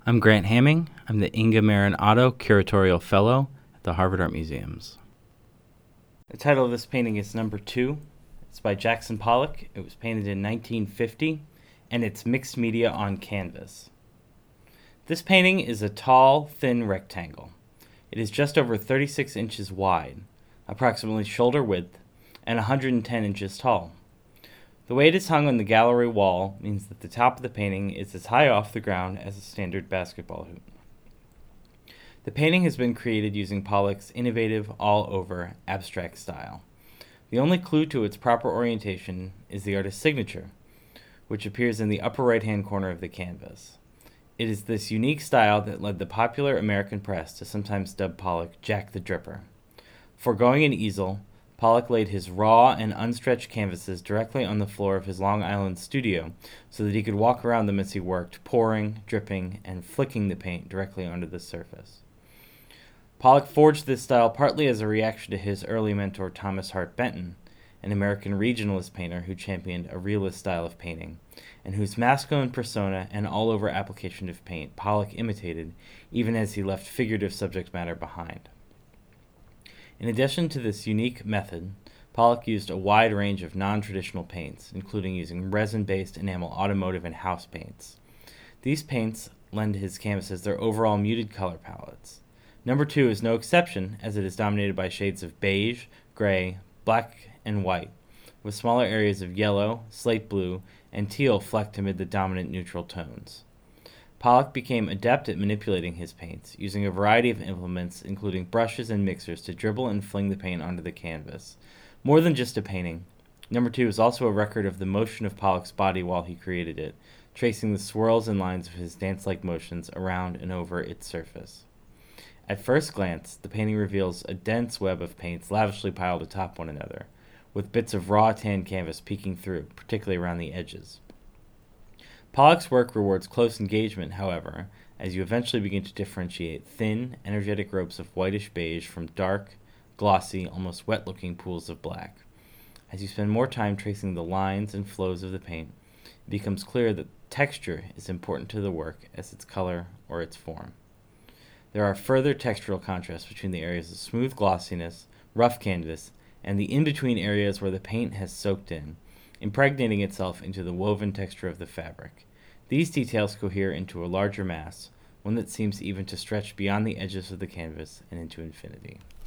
I'm Grant Hamming. I'm the Inga Marin Otto Curatorial Fellow at the Harvard Art Museums. The title of this painting is Number 2. It's by Jackson Pollock. It was painted in 1950, and it's mixed media on canvas. This painting is a tall, thin rectangle. It is just over 36 inches wide, approximately shoulder width, and 110 inches tall. The way it is hung on the gallery wall means that the top of the painting is as high off the ground as a standard basketball hoop. The painting has been created using Pollock's innovative, all-over abstract style. The only clue to its proper orientation is the artist's signature, which appears in the upper right-hand corner of the canvas. It is this unique style that led the popular American press to sometimes dub Pollock Jack the Dripper. Foregoing an easel, Pollock laid his raw and unstretched canvases directly on the floor of his Long Island studio so that he could walk around them as he worked, pouring, dripping, and flicking the paint directly onto the surface. Pollock forged this style partly as a reaction to his early mentor Thomas Hart Benton, an American regionalist painter who championed a realist style of painting, and whose masculine persona and all-over application of paint Pollock imitated even as he left figurative subject matter behind. In addition to this unique method, Pollock used a wide range of non-traditional paints, including using resin-based enamel automotive and house paints. These paints lend his canvases their overall muted color palettes. Number 2 is no exception, as it is dominated by shades of beige, gray, black, and white, with smaller areas of yellow, slate blue, and teal flecked amid the dominant neutral tones. Pollock became adept at manipulating his paints, using a variety of implements, including brushes and mixers, to dribble and fling the paint onto the canvas. More than just a painting, Number 2 is also a record of the motion of Pollock's body while he created it, tracing the swirls and lines of his dance-like motions around and over its surface. At first glance, the painting reveals a dense web of paints lavishly piled atop one another, with bits of raw tan canvas peeking through, particularly around the edges. Pollock's work rewards close engagement, however, as you eventually begin to differentiate thin, energetic ropes of whitish beige from dark, glossy, almost wet-looking pools of black. As you spend more time tracing the lines and flows of the paint, it becomes clear that texture is important to the work as its color or its form. There are further textural contrasts between the areas of smooth glossiness, rough canvas, and the in-between areas where the paint has soaked in, impregnating itself into the woven texture of the fabric. These details cohere into a larger mass, one that seems even to stretch beyond the edges of the canvas and into infinity.